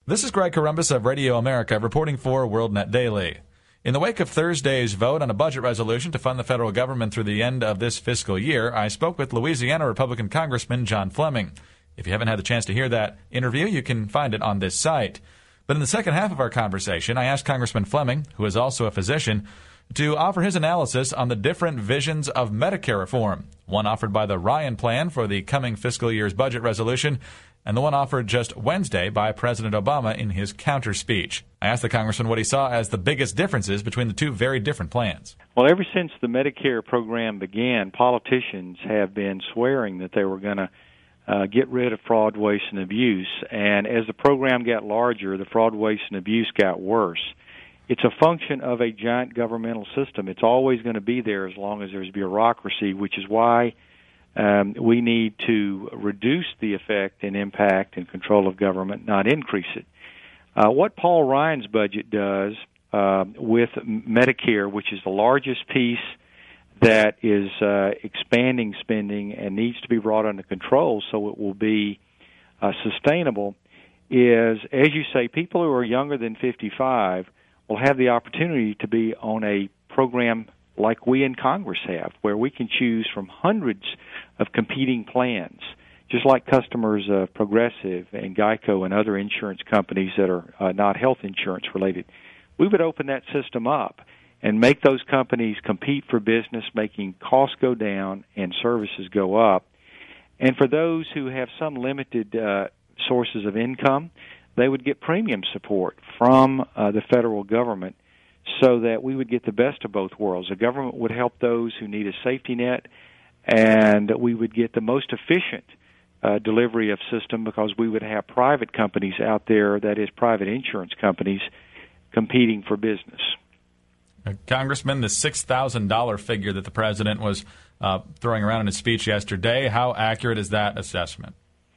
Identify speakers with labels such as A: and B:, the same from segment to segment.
A: This is Greg Corombos of Radio America reporting for WorldNet Daily. In the wake of Thursday's vote on a budget resolution to fund the federal government through the end of this fiscal year, I spoke with Louisiana Republican Congressman John Fleming. If you haven't had the chance to hear that interview, you can find it on this site. But in the second half of our conversation, I asked Congressman Fleming, who is also a physician, to offer his analysis on the different visions of Medicare reform, one offered by the Ryan Plan for the coming fiscal year's budget resolution, and the one offered just Wednesday by President Obama in his counter speech. I asked the congressman what he saw as the biggest differences between the two very different plans.
B: Well, ever since the Medicare program began, politicians have been swearing that they were going to get rid of fraud, waste, and abuse. And as the program got larger, the fraud, waste, and abuse got worse. It's a function of a giant governmental system. It's always going to be there as long as there's bureaucracy, which is why we need to reduce the effect and impact and control of government, not increase it. What Paul Ryan's budget does with Medicare, which is the largest piece that is expanding spending and needs to be brought under control so it will be sustainable, is, as you say, people who are younger than 55 will have the opportunity to be on a program like we in Congress have, where we can choose from hundreds of competing plans, just like customers of Progressive and Geico and other insurance companies that are not health insurance related. We would open that system up and make those companies compete for business, making costs go down and services go up. And for those who have some limited sources of income, they would get premium support from the federal government so that we would get the best of both worlds. The government would help those who need a safety net, and we would get the most efficient delivery of system because we would have private companies out there, that is, private insurance companies, competing for business.
A: Congressman, the $6,000 figure that the president was throwing around in his speech yesterday, how accurate is that assessment?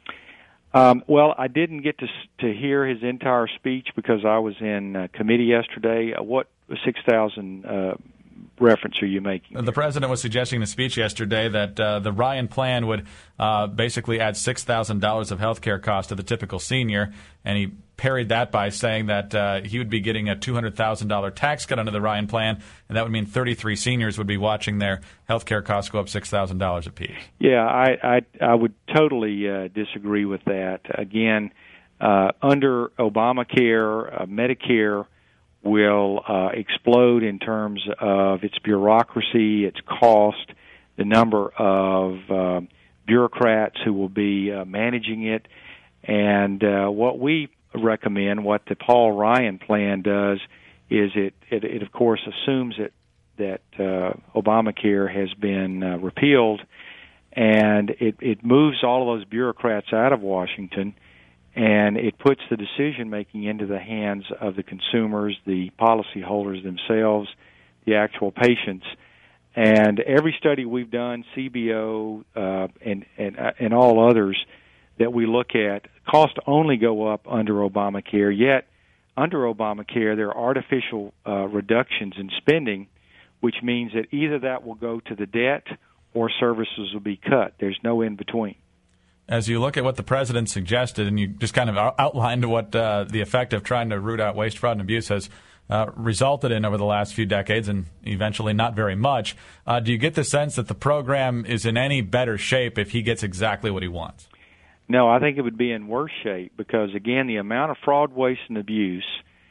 B: Well, I didn't get to hear his entire speech because I was in committee yesterday. What 6,000 reference are you making?
A: The president was suggesting in his speech yesterday that the Ryan Plan would basically add $6,000 of health care costs to the typical senior, and he parried that by saying that he would be getting a $200,000 tax cut under the Ryan Plan, and that would mean 33 seniors would be watching their health care costs go up $6,000 apiece.
B: Yeah, I would totally disagree with that. Again, under Obamacare, Medicare will explode in terms of its bureaucracy, its cost, the number of bureaucrats who will be managing it. And what we recommend, what the Paul Ryan Plan does, is it of course assumes that Obamacare has been repealed, and it moves all of those bureaucrats out of Washington, and it puts the decision-making into the hands of the consumers, the policyholders themselves, the actual patients. And every study we've done, CBO and all others that we look at, costs only go up under Obamacare, yet under Obamacare there are artificial reductions in spending, which means that either that will go to the debt or services will be cut. There's no in-between.
A: As you look at what the president suggested, and you just kind of outlined what the effect of trying to root out waste, fraud, and abuse has resulted in over the last few decades, and eventually not very much, do you get the sense that the program is in any better shape if he gets exactly what he wants?
B: No, I think it would be in worse shape because, again, the amount of fraud, waste, and abuse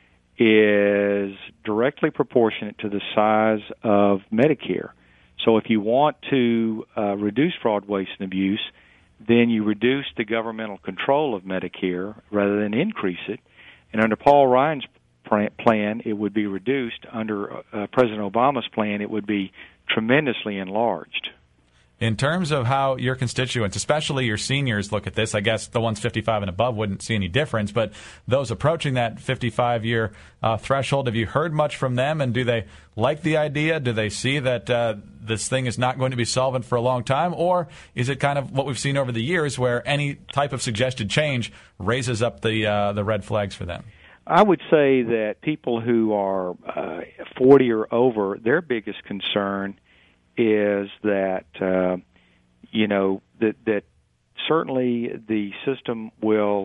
B: is directly proportionate to the size of Medicare. So if you want to reduce fraud, waste, and abuse, then you reduce the governmental control of Medicare rather than increase it. And under Paul Ryan's plan, it would be reduced. Under President Obama's plan, it would be tremendously enlarged.
A: In terms of how your constituents, especially your seniors, look at this, I guess the ones 55 and above wouldn't see any difference, but those approaching that 55-year threshold, have you heard much from them, and do they like the idea? Do they see that this thing is not going to be solvent for a long time, or is it kind of what we've seen over the years where any type of suggested change raises up the red flags for them?
B: I would say that people who are 40 or over, their biggest concern is that that certainly the system will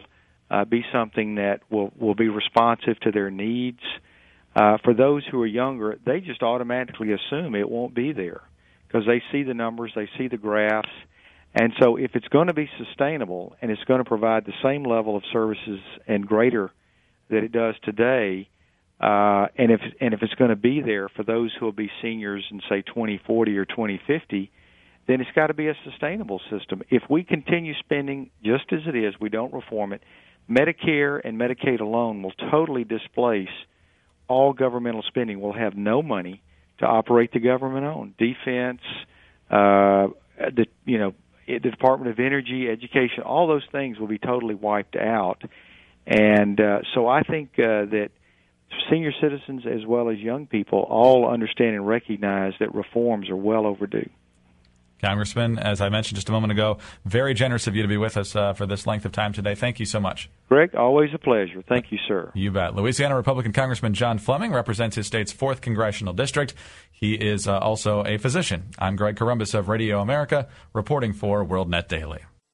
B: be something that will be responsive to their needs. For those who are younger, they just automatically assume it won't be there because they see the numbers, they see the graphs. And so if it's going to be sustainable and it's going to provide the same level of services and greater that it does today, and if it's going to be there for those who will be seniors in, say, 2040 or 2050, then it's got to be a sustainable system. If we continue spending just as it is, we don't reform it, Medicare and Medicaid alone will totally displace all governmental spending. We'll have no money to operate the government-owned defense, the Department of Energy, education. All those things will be totally wiped out. And so I think that senior citizens as well as young people all understand and recognize that reforms are well overdue.
A: Congressman, as I mentioned just a moment ago, very generous of you to be with us for this length of time today. Thank you so much.
B: Greg, always a pleasure. Thank you, sir.
A: You bet. Louisiana Republican Congressman John Fleming represents his state's 4th Congressional District. He is also a physician. I'm Greg Corombos of Radio America, reporting for WorldNet Daily.